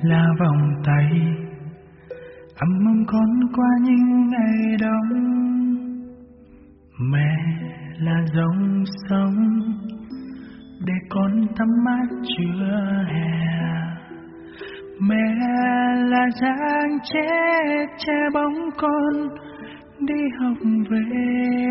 là vòng tay ấm ấm con qua những ngày đông. Mẹ là dòng sông để con tắm mát trưa hè. Mẹ là dáng che bóng con đi học về.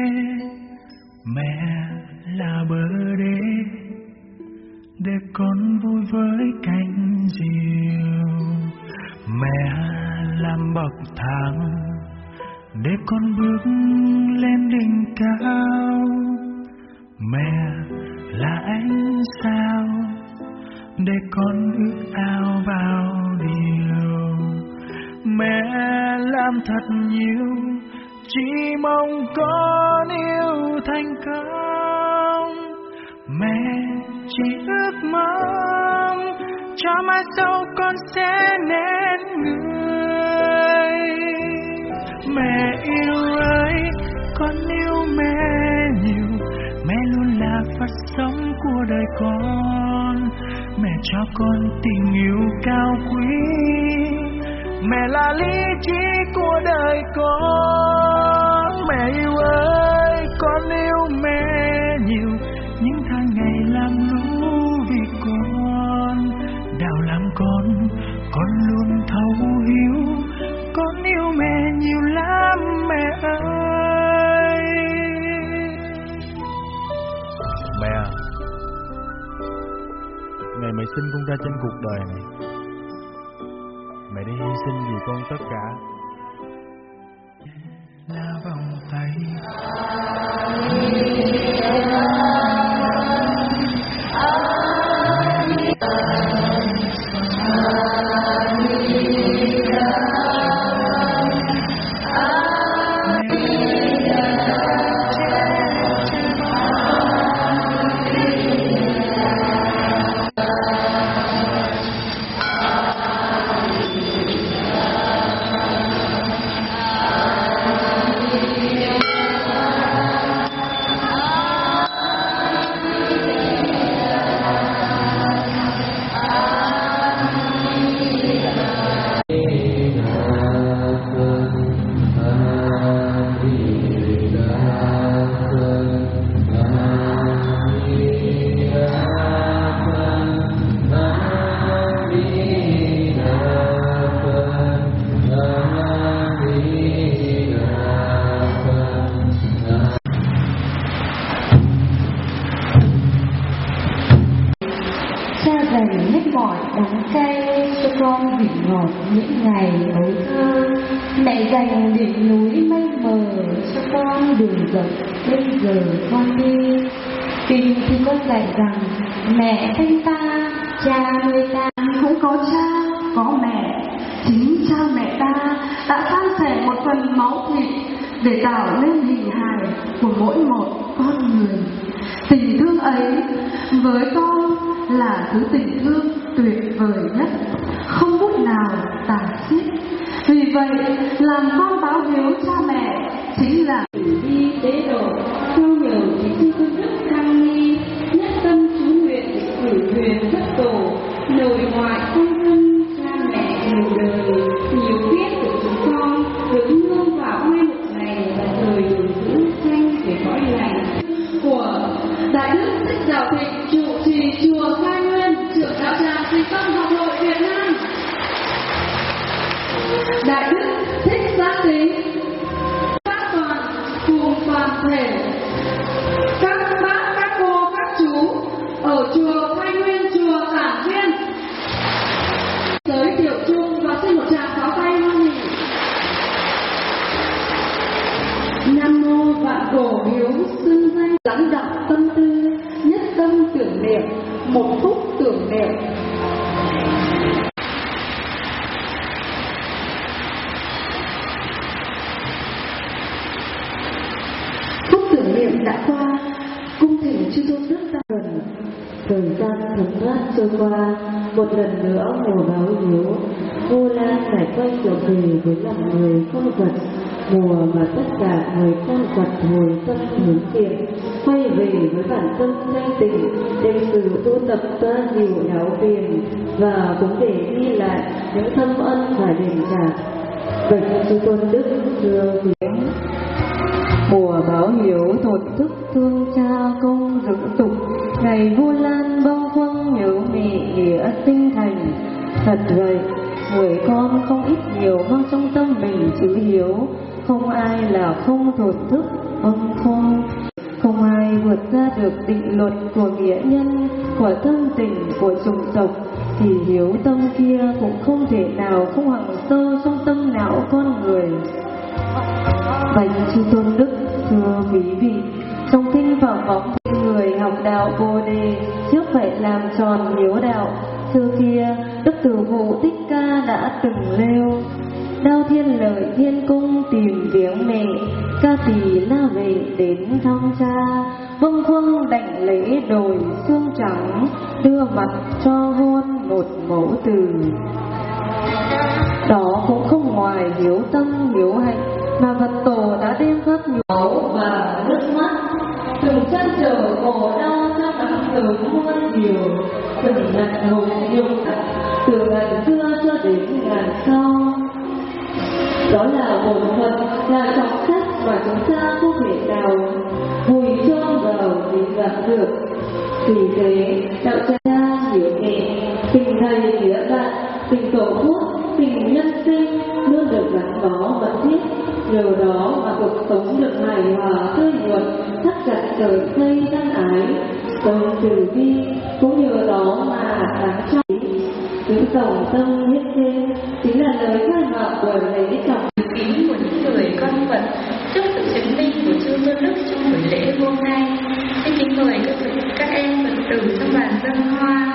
Mẹ là bờ đê để con vui với cánh diều. Mẹ làm bậc thang để con bước lên đỉnh cao. Mẹ là ánh sao để con ước ao bao điều. Mẹ làm thật nhiều chỉ mong con yêu thành công. Mẹ chỉ ước mong cho mai sau con sẽ nên người. Mẹ yêu ơi, con yêu mẹ nhiều. Mẹ luôn là phát sống của đời con. Mẹ cho con tình yêu cao quý. Mẹ là lý trí của đời con. Mẹ yêu ơi, con yêu mẹ nhiều. Những tháng ngày làm lũ vì con. Đau làm con luôn thấu hiểu. Con yêu mẹ nhiều lắm mẹ ơi. Mẹ à, ngày mẹ sinh con ra trên cuộc đời này, mẹ đã hy sinh vì con tất cả. Là vòng tay đắng cay cho con vị ngọt những ngày ấu thơ. Mẹ dành đỉnh núi mây mờ cho con đường rộng bây giờ con đi. Kinh thì con dạy rằng mẹ sinh ta, cha nuôi ta. Cũng có cha, có mẹ. Chính cha mẹ ta đã san sẻ một phần máu thịt để tạo nên hình hài của mỗi một con người. Tình thương ấy với con là thứ tình thương tuyệt vời nhất, không bút nào tả xiết. Vì vậy, làm con báo hiếu cha mẹ chính là đi tế độ theo nhiều thí sinh công đức tăng ni, nhất tâm chú nguyện cử thuyền thất tổ, nội ngoại thân thân cha mẹ nhiều đời, nhiều kiếp của chúng con được nương vào nguyên một ngày và thời được giữ danh để cõi lành của Đại đức Thích Đạo Thịnh, trụ trì chùa Khai Nguyên, trưởng đạo tràng Tùy Tâm Học hội Việt Nam. Đại đức Thích Giác Tính, các toàn cùng toàn thể các bác, các cô, các chú ở chùa Khai Nguyên, chùa Giảng Viên giới thiệu chung và xin một tràng pháo tay hoan nghênh. Nam mô Vạn Cổ Hiếu xưng danh, lắng đọng tâm tư, nhất tâm tưởng niệm, một phút tưởng niệm. Phút tưởng niệm đã qua, cung thỉnh chư tôn đức ra gần. Thời gian thấm thoát trôi qua, một lần nữa mùa báo hiếu, Vu Lan lại quay trở về với lòng người con vật. mùa mà tất cả người con vật hồi tâm hướng thiện, quay về với bản tâm thanh tịnh, đem sự tu tập ra nhiều giáo viên và cũng để ghi lại những thâm ân phải đền trả. Bạch chư tôn đức thưa viếng mùa báo hiếu thổn thức thương cha công dưỡng tục, ngày Vu Lan bao quăng nhớ mẹ nghĩa sinh thành. Thật vậy, người con không ít nhiều mang trong tâm mình chữ hiếu, không ai là không thổn thức không ai vượt ra được định luật của nghĩa nhân, của thân tình, của chủng tộc, thì hiếu tâm kia cũng không thể nào không hằn sâu trong tâm não con người. Bạch chư tôn đức thưa quý vị, trong kinh Phạm Võng, người học đạo Bồ Đề trước phải làm tròn hiếu đạo. Xưa kia Đức Tử Phụ Thích Ca đã từng nêu: đao thiên lợi thiên cung tìm viếng mẹ, ca tỳ la về đến thăm cha, vâng khuâng đảnh lễ đồi xương trắng, đưa mặt cho hôn một mẫu từ. Đó cũng không ngoài hiếu tâm hiếu hạnh mà Phật Tổ đã đem phát máu và nước mắt, từng trăn trở khổ đau cho nắng sớm muôn chiều, từng nặng hùng nhục từ ngàn xưa cho đến ngàn sau. Đó là bổn phận, là trọng trách mà chúng ta không thể nào vùi chôn vào để gặp được. Vì thế, đạo cha hiểu nhẹ, tình thầy nghĩa bạn, tình tổ quốc, tình nhân sinh luôn được gắn bó mật thiết. Nhờ đó mà cuộc sống được hài hòa tươi nhuận, thắt chặt sợi dây thân ái, sống từ bi. Cũng nhờ đó mà đáng trọng những tổng tâm nhất trên chính là lời khai mạc của lễ trọng kính của những người con vật trước sự chứng minh của chư tôn đức trong buổi lễ hôm nay. Xin kính mời các em Phật tử trong bàn dâng hoa.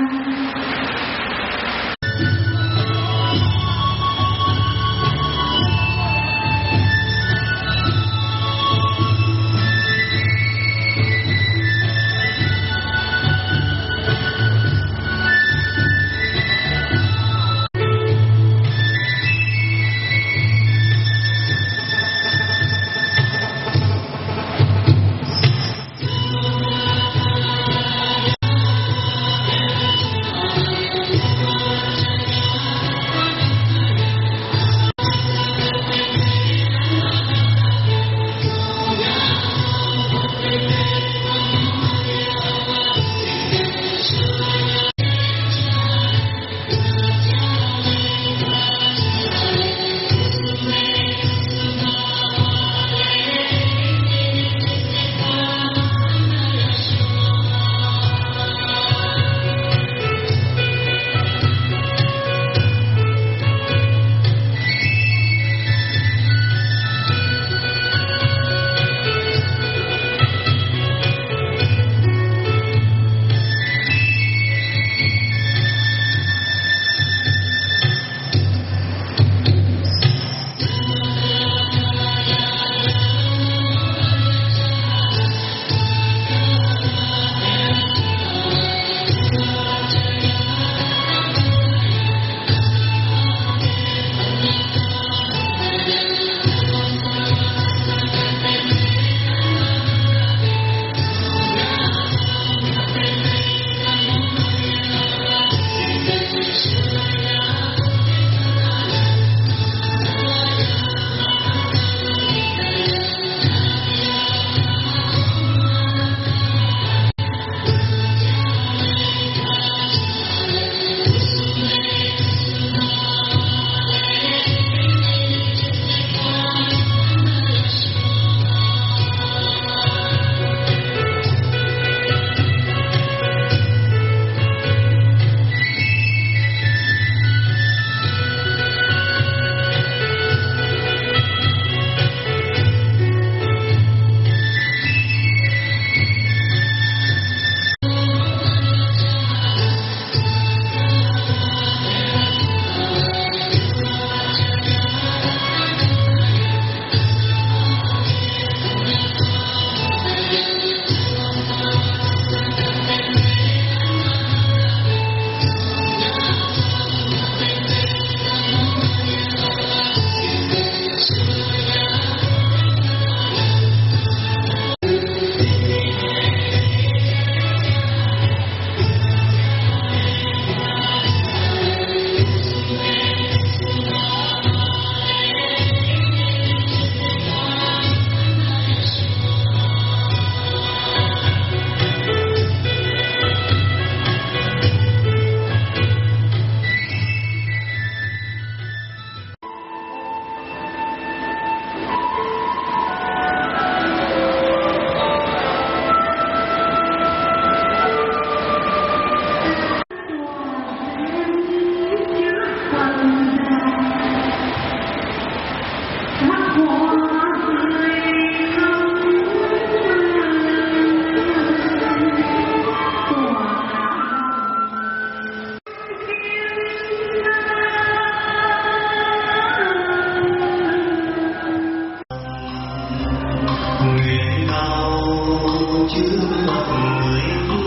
chứa ngập người thương.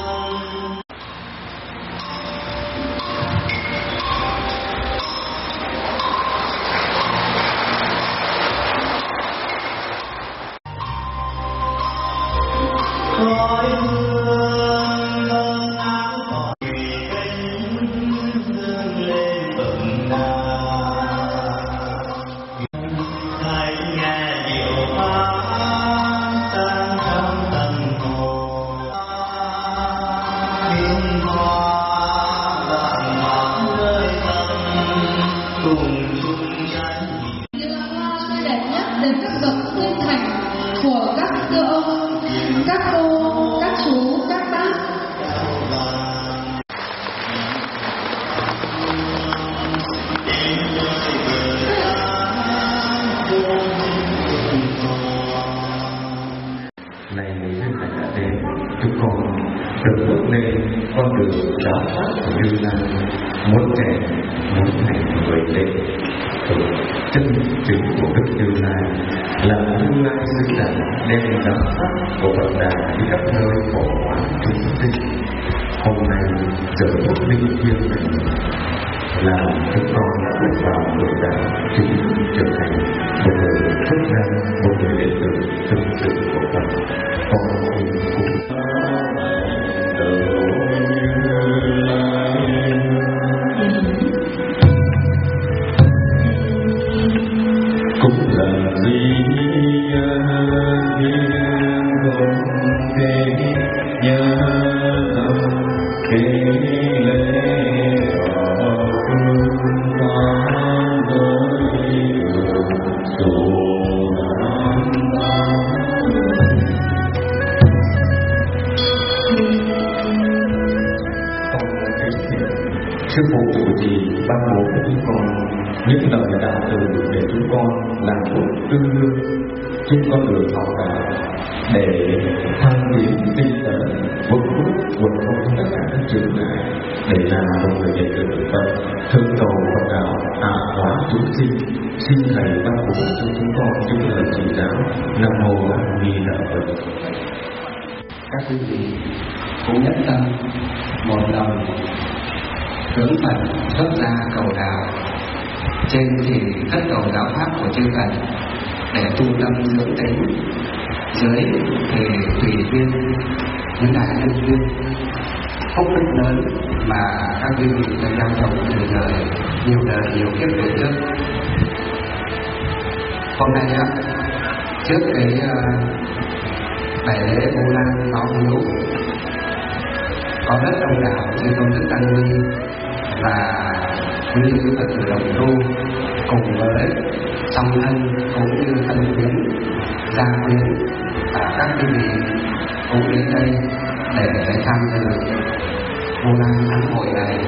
Khói hương ấm áo cỏ thủy cánh dương lên bậc nào. Hãy nghe điệu hát tan trong tâm hồn. Tiếng hoa vàng mã nơi tâm cùng chung trái nhịp. Những lãng hoa tươi đẹp nhất đến các bậc sinh thành của các sư ông, các cô, các chú, các bác. Này người thân thành đã đến, chúng con được bước lên con đường giáo pháp của Như Lai, muốn trẻ, muốn thành người lên. Chân chính của Đức Như Lai là Như Lai sư đẳng đem giáo pháp của Phật Đà đi khắp nơi phổ quán chúng sinh. Hôm nay giờ phút linh thiêng này là chúng con đã bước vào Phật Đà chính trở thành một người xuất gia, một người đệ tử thực sự của Phật. Con cũng là gì không thể nhớ lòng kể lệ ở phương hoa với dù sư phụ trụ trì ban bố cho chúng con những lời đạo từ để chúng con làm tốt tương đương trên con đường học đạo để thăng tiến tinh tấn vượt vượt qua tất cả các trở ngại để làm một người đệ tử Phật thương cầu Phật đạo hạ hóa chúng sinh. Xin thầy ban bố cho chúng con những lời chỉ giáo. Nam mô A Di Đà Phật. Các quý vị cũng nhất tâm một lòng hướng Phật xuất gia cầu đạo. Trên thì tất cầu giáo pháp của chư Phật để tu tâm dưỡng tính, dưới thì tùy duyên những đại nhân duyên phúc đức lớn mà các quý vị đã gieo trồng từ đời nhiều kiếp về trước. Hôm nay trước cái đại lễ Vu Lan báo hiếu có rất đông đảo chư tôn đức tăng ni và quý vị Phật tử đồng tu cùng với song thân cũng như thân quyến, gia quyến và các quý vị cũng đến đây để tham dự Vu Lan tháng hội này.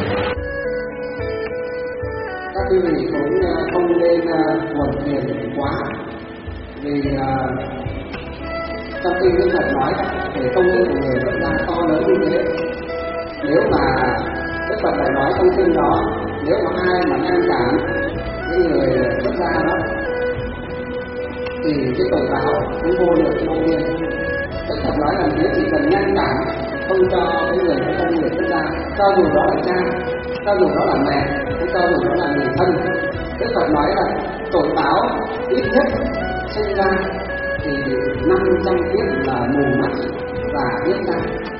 Các quý vị cũng không nên buồn phiền quá, vì trong khi Đức Phật nói về công đức của người xuất gia to lớn như thế, nếu mà Đức Phật lại nói trong kinh đó, nếu mà ai mà ngăn cản những người xuất gia đó thì cái tội báo cũng vô lượng vô biên. Đức Phật nói là nếu chỉ cần ngăn cản không cho cái người xuất gia, cho dù đó là cha, cho dù đó là mẹ, cho dù đó là người thân, Đức Phật nói là tội báo ít nhất sinh ra thì 500 kiếp là mù mắt và biết ra.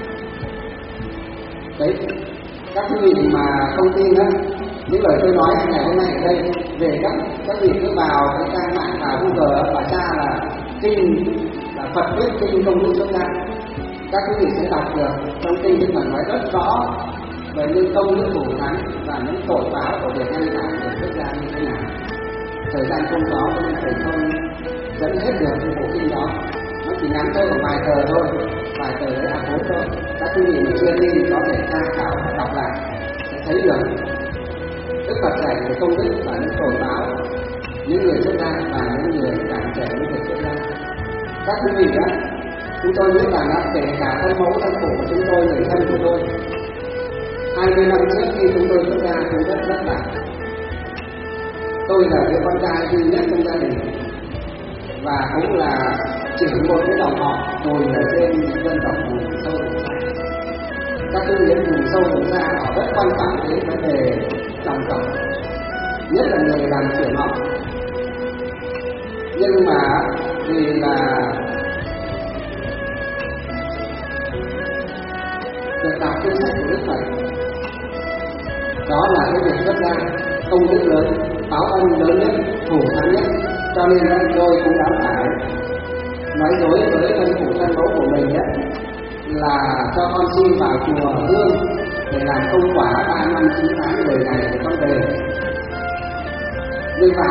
Đấy, các quý vị mà không tin á, những lời tôi nói ngày hôm nay ở đây về các vị cứ vào cái trang mạng vào Google và tra là kinh là Phật thuyết kinh công đức xuất gia, các quý vị sẽ đọc được trong kinh Đức Phật nói rất rõ về những công đức thủ thắng và những tội báo của việc ngăn cản việc xuất gia như thế nào. Thời gian không có cho nên thầy không dẫn hết được cái bộ kinh đó, nó chỉ ngắn thôi, một vài tờ thôi, vài tờ đấy A4 thôi. Các quý vị mà chưa tin có thể tra khảo và đọc lại sẽ thấy được Đức Phật dạy về công đức và những tội báo những người xuất gia và những người cản trở những người xuất gia. Các quý vị đó, chúng tôi biết rằng kể cả thân mẫu thân phụ của chúng tôi, người thân của tôi, 20 năm trước khi chúng tôi xuất gia tôi rất vất vả. Tôi là đứa con trai duy nhất trong gia đình, và cũng là chỉ một cái dòng họ ngồi ở trên dân tộc vùng sâu vùng xa. Các cái miền vùng sâu vùng xa họ rất quan trọng đến vấn đề dòng tộc, nhất là người làm trưởng họ. Nhưng mà vì là được đọc kinh sách của Đức Phật, đó là cái việc rất là công đức lớn, báo ân lớn nhất, thù thắng nhất, cho nên tôi cũng đã phải nói dối với thân phụ thân mẫu của mình đấy, là cho con xin vào chùa Hương để làm công quả 3 năm 9 tháng đời này để con về. Nhưng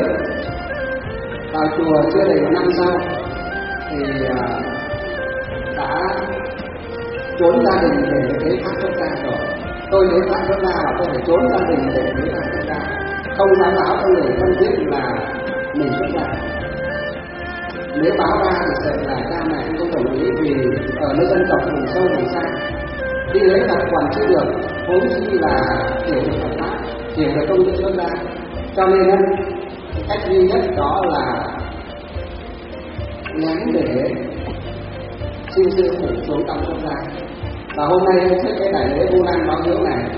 vào chùa chưa đầy 1 năm sau thì đã trốn gia đình để lấy pháp xuất gia rồi. Tôi lấy pháp xuất gia là tôi phải trốn gia đình để lấy pháp xuất gia, không dám báo cho người thân biết là mình xuất gia. Nếu báo ra thì sợ là cha mẹ không đồng ý, vì ở nơi dân tộc vùng sâu vùng xa đi lấy Phật còn chưa được, vốn chỉ là hiểu được Phật pháp, hiểu được công đức xuất gia. Cho nên cách duy nhất đó là nhắn để xin sư phụ xuống trong xuất gia. Và hôm nay trước cái đại lễ Vu Lan báo hiếu này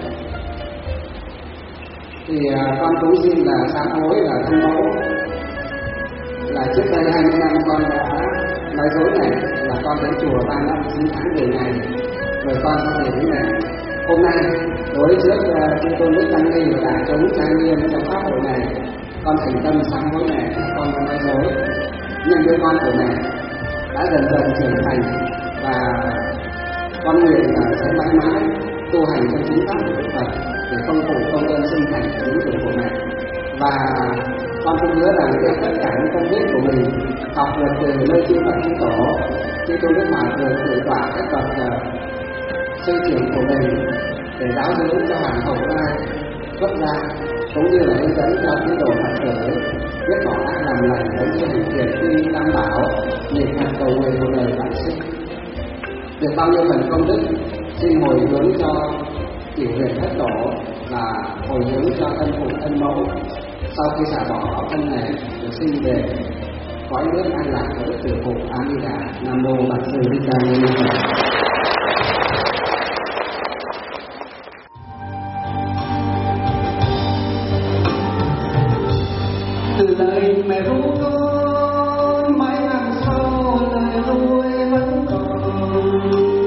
thì con cũng xin là sám hối là thân mẫu, là trước đây 20 năm con đã nói dối này, là con đến chùa 3 năm 9 tháng về ngày rồi con có thể đến này. Hôm nay đối trước chư tôn đức tăng ni và đại chúng trang nghiêm trong pháp hội này, con thành tâm sám hối này, con có nói dối. Nhưng đứa con của mẹ đã dần dần trưởng thành và con nguyện là sẽ mãi mãi tu hành trong chính pháp của Đức Phật để công phụ công ơn sinh thành chính chủ của mẹ. Và con cũng hứa rằng tất cả những công đức của mình học được từ nơi chư Phật chư Tổ, chư tôn đức Hòa Thượng tự tọa các bậc sư trưởng của mình để giáo dưỡng cho hàng hậu lai xuất gia, cũng như là hướng dẫn cho tín đồ Phật tử biết bỏ ác làm lành, đến như hành thiện quy tam bảo, niệm Phật cầu nguyện một đời vãng sinh. Được bao nhiêu phần công đức xin hồi hướng cho Tiểu Huyền Thất Tổ và hồi hướng cho thân phụ thân mẫu sau khi xả bỏ thân này được sinh về cõi nước an lạc của Đức Tử Phụ A Di Đà. Nam mô Bổn Sư Thích Ca Mâu Ni Phật. Lời mẹ ru con mãi năm sau lời nuôi vẫn còn,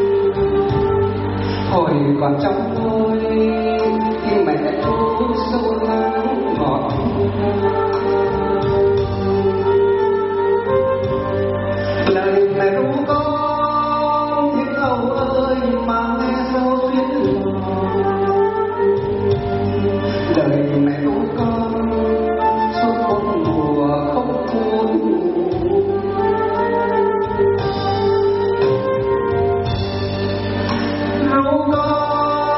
hồi còn trong tôi khi mẹ ru sâu lắng ngọt lời mẹ ru con những câu ơi mà nghe sâu xuyên lòng. Lời mẹ ru con con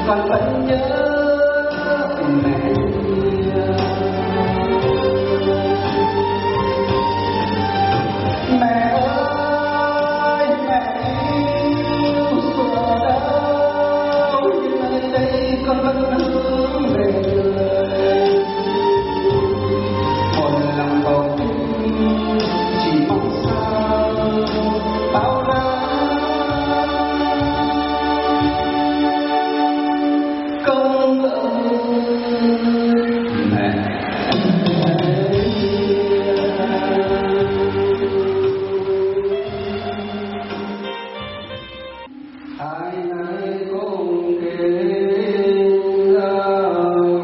con vẫn nhớ mẹ. Mẹ ơi, mẹ yêu xóa đau, nhưng nơi đây con vẫn hướng về người. Một lòng bầu chỉ mong sao bao la công ơn mẹ. Ai nấy cũng kính lòng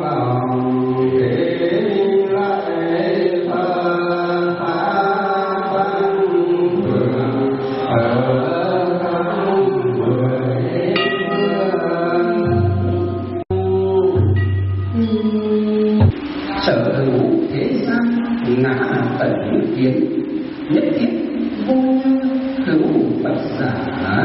kính lại Phật pháp văn vượng ở khắp mười phương. Sở hữu thế gian ngã tận kiến, nhất thiết vô như hữu Phật giả.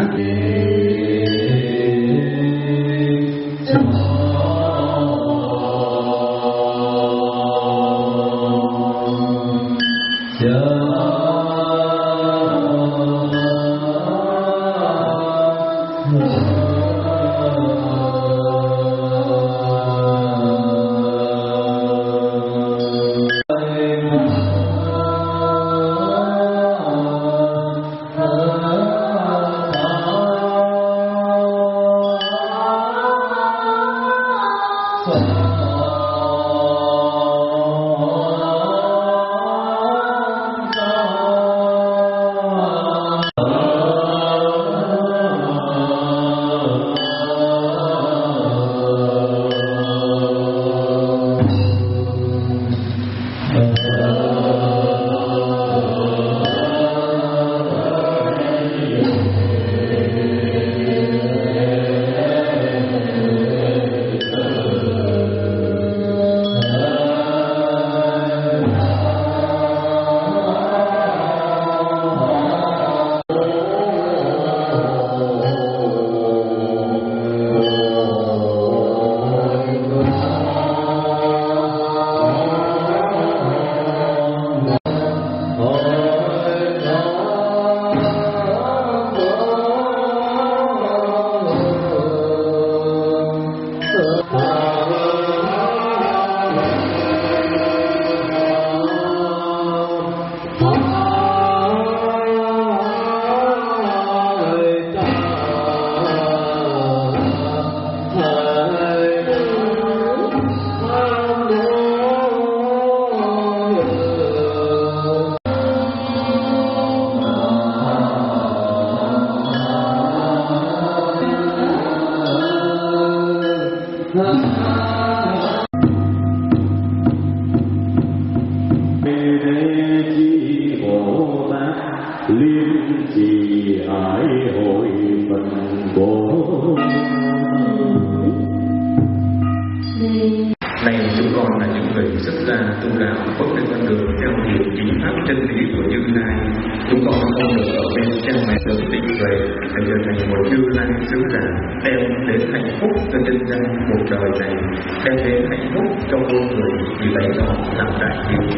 Này chúng con là những người xuất gia tu đạo bước trên con đường theo hiểu chính pháp chân lý của Như Lai. Chúng con không được ở bên cha mẹ được tịnh về, phải trở thành một Như Lai sứ giả, đem đến hạnh phúc cho nhân dân cuộc đời này, đem đến hạnh phúc cho muôn người, vì lấy đó làm đại hiếu.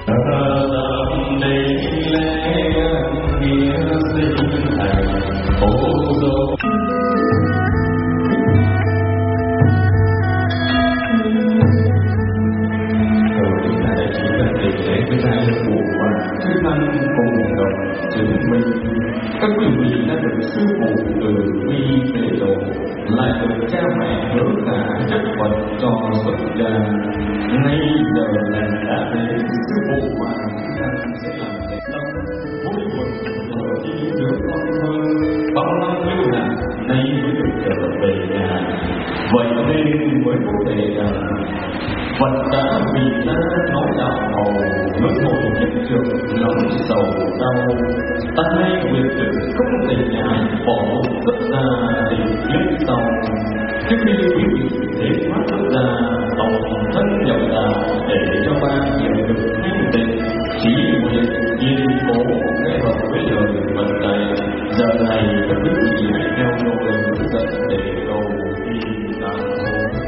Các quý vị đã được sư phụ từ bi tế độ, lại được cha mẹ hứa cả chất vật cho xuất gia. Ngay giờ này đã đến, sư phụ mà chúng ta sẽ làm thế đâu. Mỗi một ở đi được con hơn, bao năm lưu lạc nay mới được trở về nhà. Vậy nên mới có thể rằng Phật đã vì ta nói đạo màu, luân hồi kiếp trước lòng sầu đau. Ta nay nguyện tử không thể nhại, bỏ xuất gia tình kiếp sau. Trước khi quý vị thế thoát xuất gia, tổng thân nhập đạo để cho ba hiểu được thanh tịnh, trí nguyện yên cố kết hợp với lời Phật dạy. Giờ này các quý vị hãy theo tôi hướng dẫn để cầu đi đạo.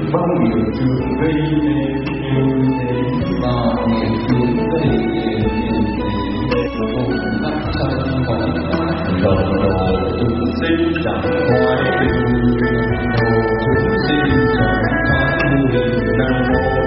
bao nghiệp chướng gây nên như thế, bao nghiệp chướng gây nên như thế, cùng các sanh còn lại rộng độ chúng sinh chẳng hoài tình, độ chúng sinh chẳng thoát người nam mô.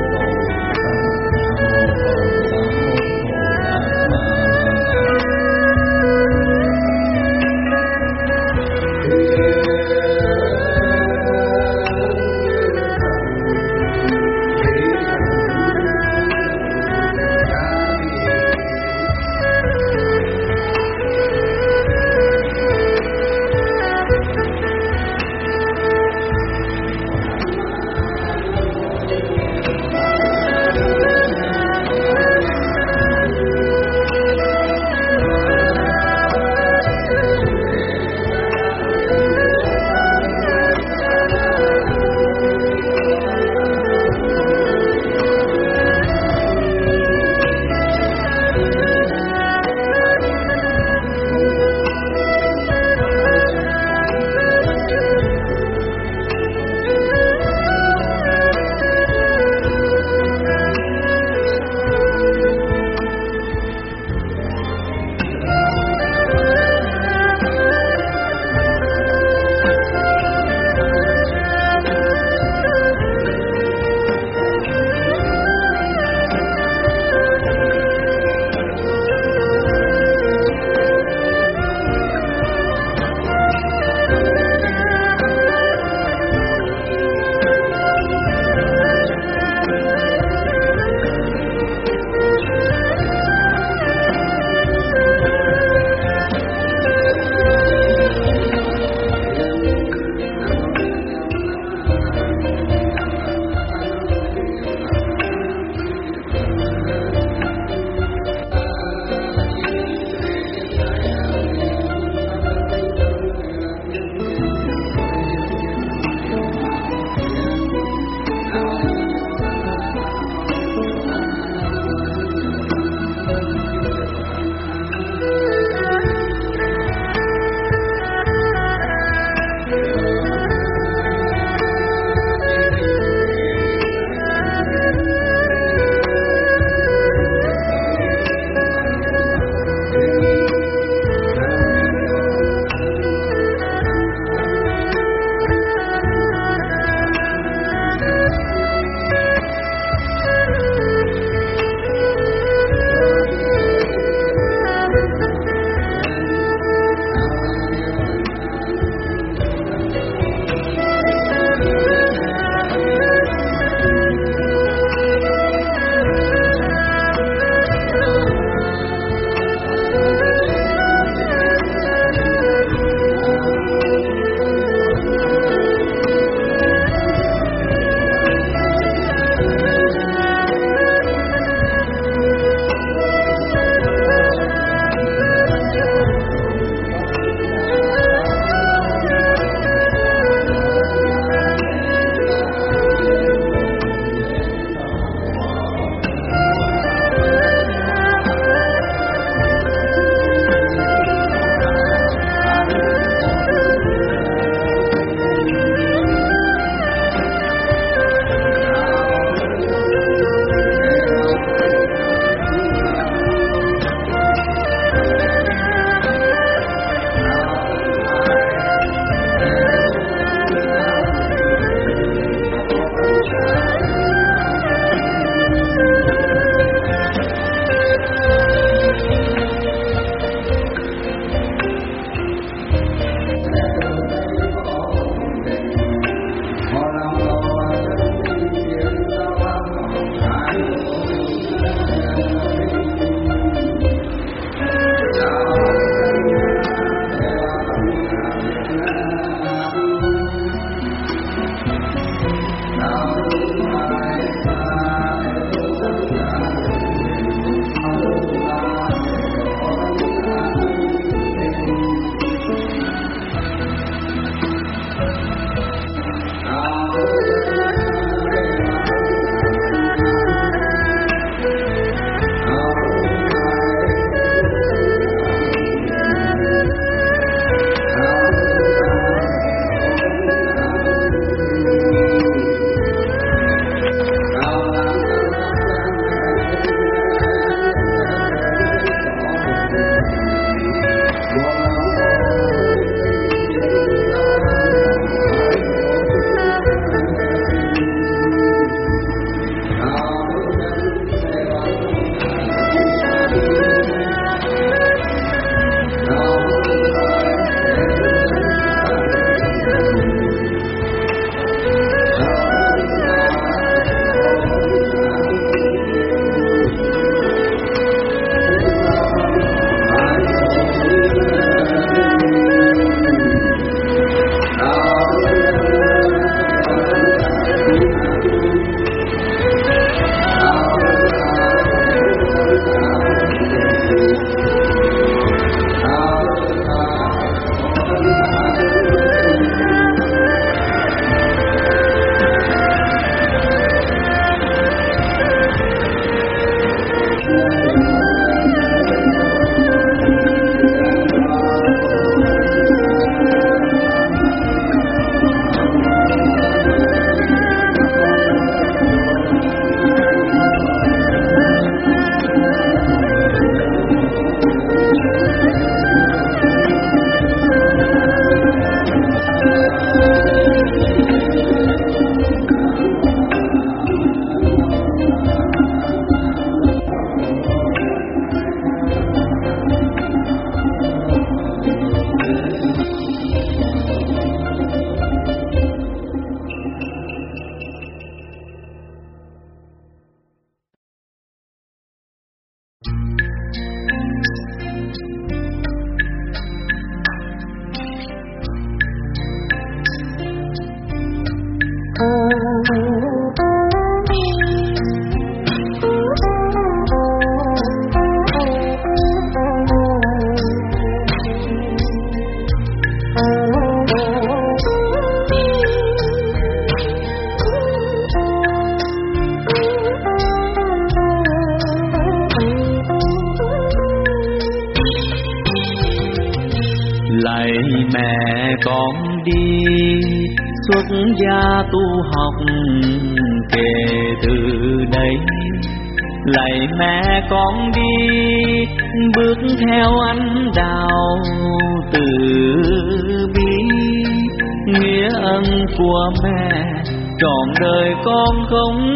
Lạy mẹ con đi xuất gia tu học kể từ đây. Lạy mẹ con đi bước theo ánh đạo từ bi. Nghĩa ân của mẹ trọn đời con không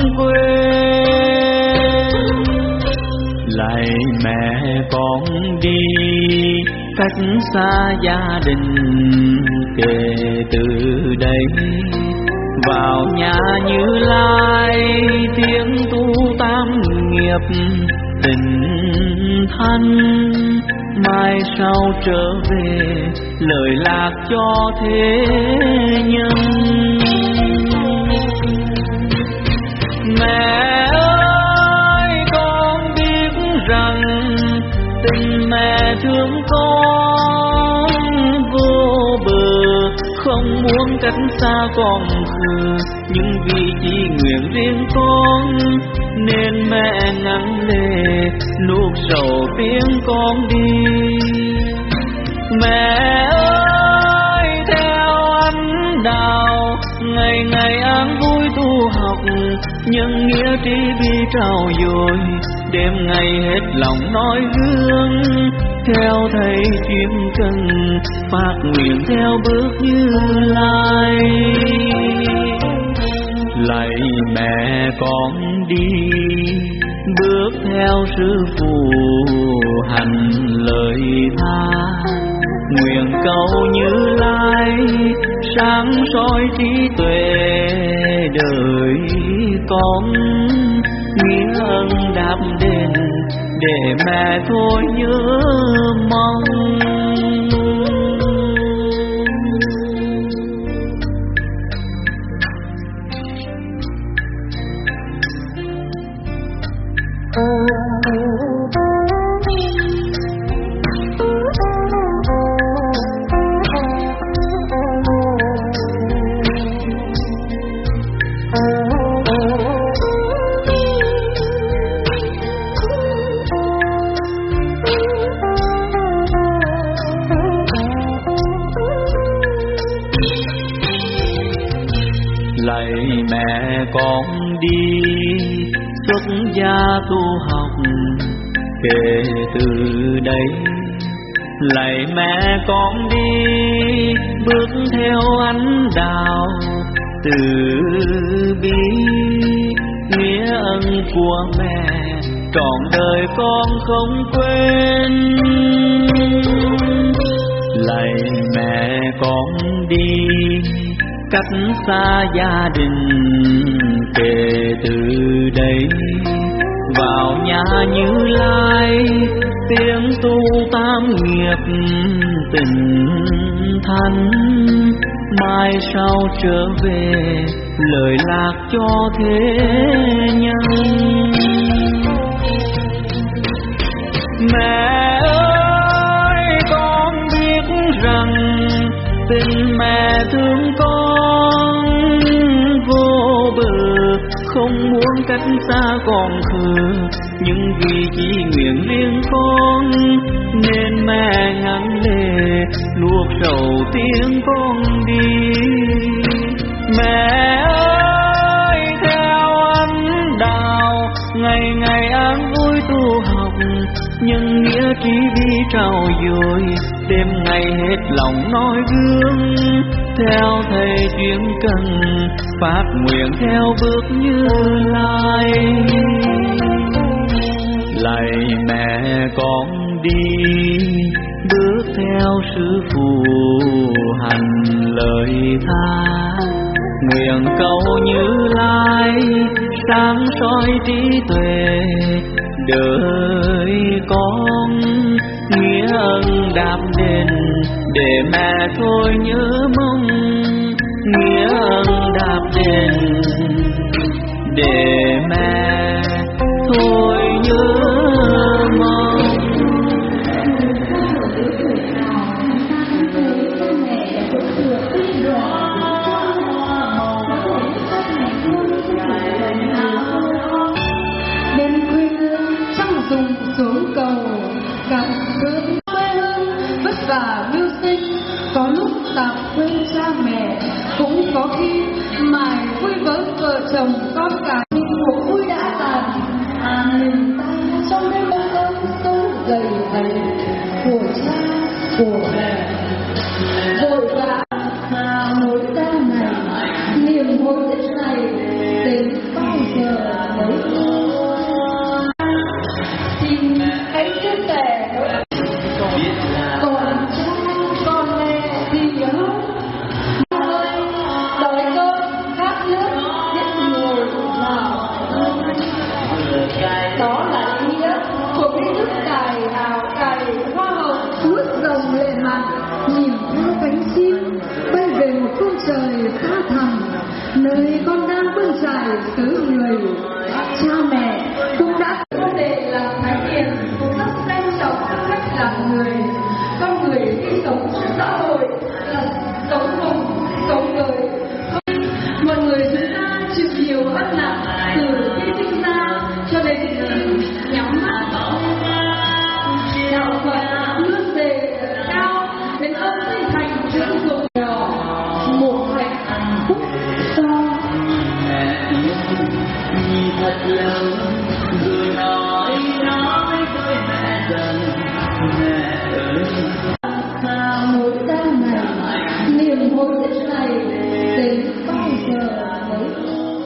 quên. Lạy mẹ con đi cách xa gia đình kể từ đây. Vào nhà Như Lai tiếng tu tam nghiệp tình thân. Mai sau trở về lời lạc cho thế nhân. Mẹ ơi con biết rằng tình mẹ thương con vô bờ. Không muốn cách xa con khờ, nhưng vì chỉ nguyện riêng con nên mẹ ngăn lệ nuốt sầu tiếng con đi. Mẹ ơi theo ánh đạo ngày ngày an vui tu học. Nhân nghĩa trí bi trao dồi đêm ngày hết lòng nói gương. Theo thầy chuyên cần phát nguyện theo bước Như Lai. Lạy mẹ con đi bước theo sư phụ hành lời tha. Nguyện cầu Như Lai sáng soi trí tuệ đời con. Nghĩa ân đáp đền để mẹ thôi nhớ mong. Lạy mẹ con đi xuất gia tu học kể từ đây. Lạy mẹ con đi bước theo ánh đạo từ bi. Nghĩa ân của mẹ trọn đời con không quên. Lạy mẹ con đi cách xa gia đình kể từ đây. Vào nhà Như Lai tiếng tu tam nghiệp tình thân. Mai sau trở về lời lạc cho thế nhân. Mẹ ơi con biết rằng tình mẹ thương con vô bờ. Không muốn cách xa con khờ, nhưng vì chỉ nguyện riêng con nên mẹ ngăn lệ nuốt sầu tiếng con đi. Mẹ ơi theo ánh đạo ngày ngày an vui tu học. Nhân nghĩa trí bi trao dồi đêm ngày hết lòng nói gương. Theo thầy chuyên cần phát nguyện theo bước Như Lai. Lạy mẹ con đi bước theo sư phụ hành lời tha. Nguyện cầu Như Lai sáng soi trí tuệ đời con. Nghĩa ân đáp đền để mẹ thôi nhớ mong. nghĩa đạp đền để mẹ thôi nhớ mong. Đêm khuya trăng rụng xuống cầu, gặp gỡ quê hương vất vả mưu sinh. Có lúc tạm quên cha mẹ, cũng có khi mải vui với vợ chồng con cái. Cuộc vui đã tàn, mình ta trong đêm bông cơm sâu dày dày của cha của mẹ. Vội vã nỗi đau này, niềm hối tiếc này đến bao giờ mới thôi? Xin hãy chia sẻ còn cha còn mẹ thì nhớ ơi, đói cơm khát nước biết người nào. Đó là ý nghĩa của cái nước cài hào cài hoa hồng, ướt rồng lệ mặn, nhìn theo cánh chim bay về một phương trời xa thẳm, nơi con đang bươn trải xứ người. Cha mẹ cũng đã vấn đề là thái điển cũng rất xem trọng tư cách làm người. Con người khi sống trong xã hội là sống cùng, sống đời. Mọi người chúng ta chịu nhiều áp nặng từ khi sinh ra cho đến nhắm mắt. Đạo Phật luôn đề cao đến ơn sinh thành dưỡng dục nhỏ, một hạnh phúc to. Nhìn thật lâu rồi nói với mẹ rằng mẹ ơi, nỗi đau này, niềm hối tiếc này đến bao giờ mới thôi?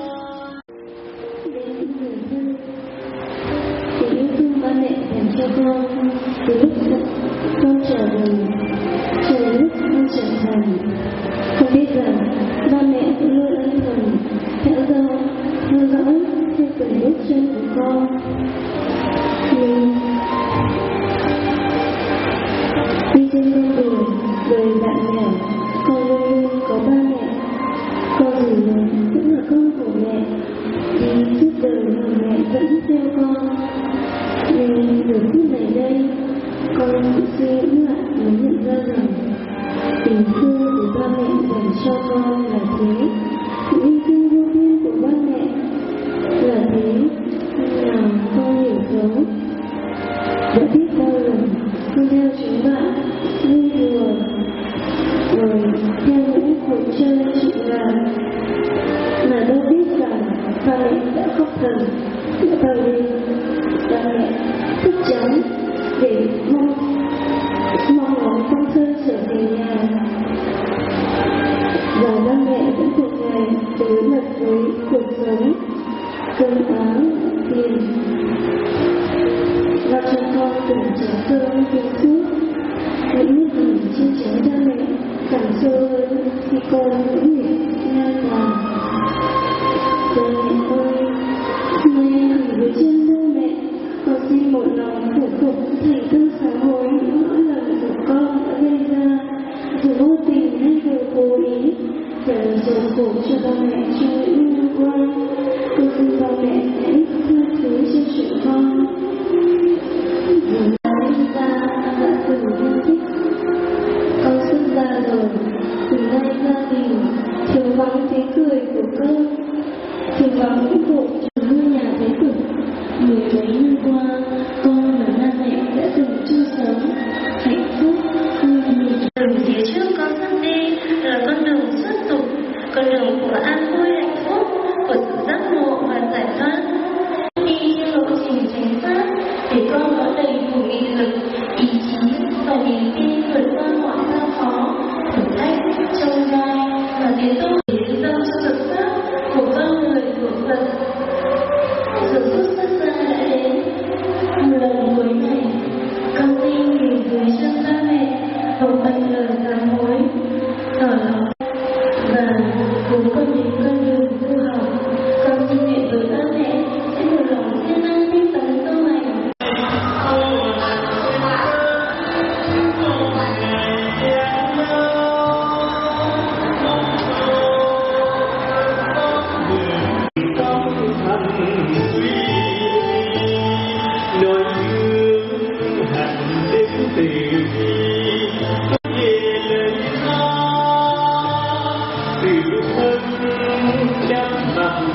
Tình yêu thương ba mẹ dành cho con từ lúc con trở đời cho đến lúc con trưởng thành. Con biết rằng ba mẹ cũng luôn âm thầm theo dõi theo từng bước chân của con. Nhưng đi trên con đường đời bạn nghèo, con luôn luôn có ba mẹ. Con dù lớn cũng là con của mẹ, đi suốt đời mà mẹ vẫn theo con. Nhưng từ phút này đây, con suy nghĩ lại mới nhận ra rằng tình thương của ba mẹ dành cho con là thế, sự hy sinh vô biên của ba mẹ là thế. Nào con hiểu thấu, đã biết bao lần con theo chúng bạn vui đùa, rồi theo những cuộc chơi chuyện làm, mà đâu biết rằng ba mẹ đã khóc thầm đã bao đêm. Ba mẹ thức trắng để mong ngóng con Sơn trở về nhà, và ba mẹ vẫn một ngày đối mặt với cuộc sống cơm áo tiền, và cho con từng trái cơm tình suốt. Những nét hình trên trán ba mẹ càng sâu hơn khi con vẫn nguyện ngang hoàng. Ba mẹ ơi, nay nghỉ với chân ba mẹ, con xin một lòng khổ phục thành tâm sám hối những lỗi lầm của con đã gây ra, dù vô tình hay vừa cố ý, để làm dồn khổ cho ba mẹ trong những năm qua. Con xin ba mẹ hãy tha thứ cho chuyện con. Dù chúng ta đã từng yêu thích, con sinh ra rồi, từ nay gia đình thiếu vắng tiếng cười của con, thiếu vắng những cuộc trong ngôi nhà thế tục. Mười mấy năm qua, con và ba mẹ đã từng chung sống hạnh phúc vui mừng. Đường phía trước con sắp đi là con đường xuất tục, con đường của an vui hạnh phúc, của sự giác ngộ và giải thoát. Đi trên lộ trình chính xác để con có đầy đủ nghị lực, ý chí và niềm tin vượt qua mọi gian khó, thử thách, trông gai và tiến tới lý do cho thực pháp của con người của Phật.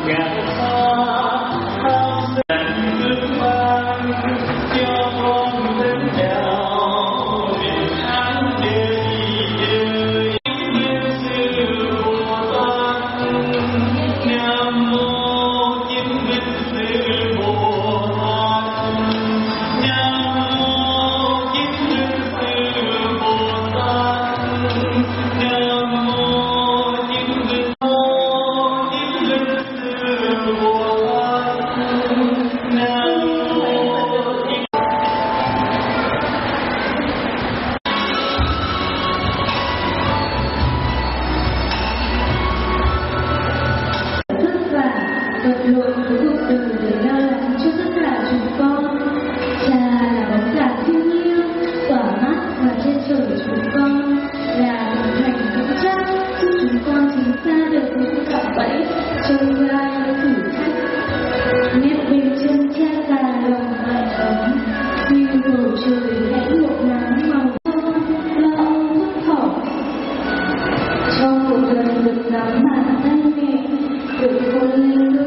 Trong cuộc đời được nắm bàn tay mẹ, được hôn lên đôi